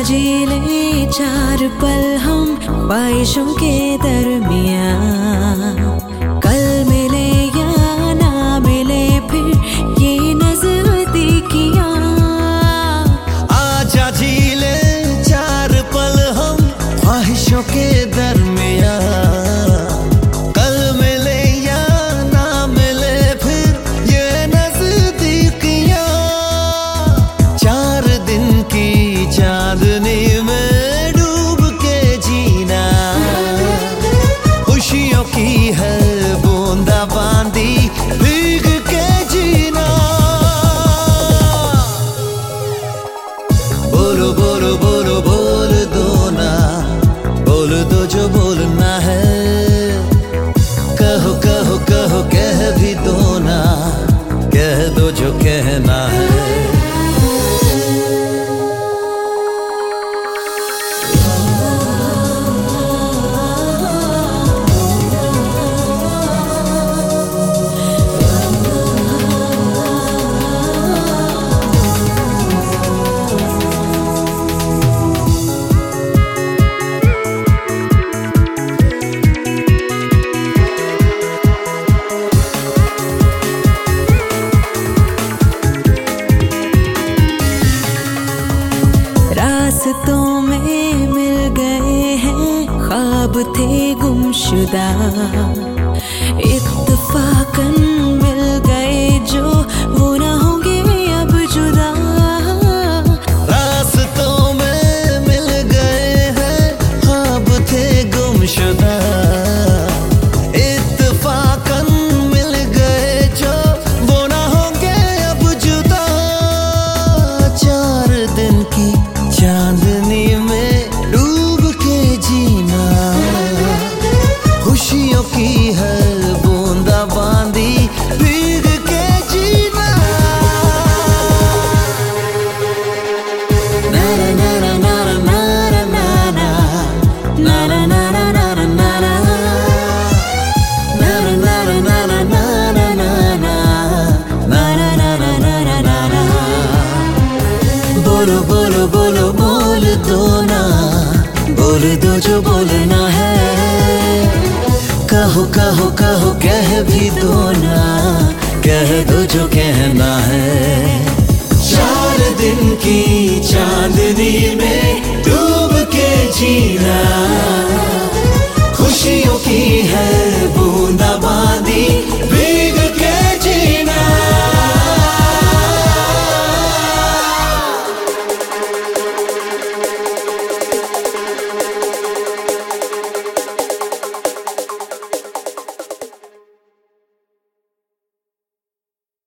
जी ले चार पल हम ख्वाहिशों के दरमियां। कल मिले या ना मिले फिर ये नजदीकियां। आजा जी ले चार पल हम ख्वाहिशों के दरमियां। कल मिले या ना मिले फिर ये नजदीकियां। 4 दिन की चांदनी में डूब के जीना, खुशियों की है बूंदा बांदी भीग के जीना। बोलो बोलो बोलो बोल दो ना, बोल दो जो बोलना है। कहो कहो कहो कह भी दो ना, कह दो जो कहना है। रास्तों में मिल गए हैं ख्वाब थे गुमशुदा। इत्तफाकन मिल गए जो वो ना होंगे अब जुदा। रास्तों में मिल गए हैं ख्वाब थे गुमशुदा। इत्तफाकन मिल गए जो वो ना होंगे अब जुदा। 4 दिन की चांदनी में डूब के जीना, खुशियों की है बूंदा बांदी भीग के जीना। ना ना ना ना ना ना ना ना ना ना ना ना ना ना ना बोलो बोलो बोलो बोल दो ना, बोल दो जो बोलना है। कहो कहो कहो कह भी दो ना, कह दो जो कहना है। 4 दिन की चांदनी में डूब के जीना, खुशियों की है बूंदा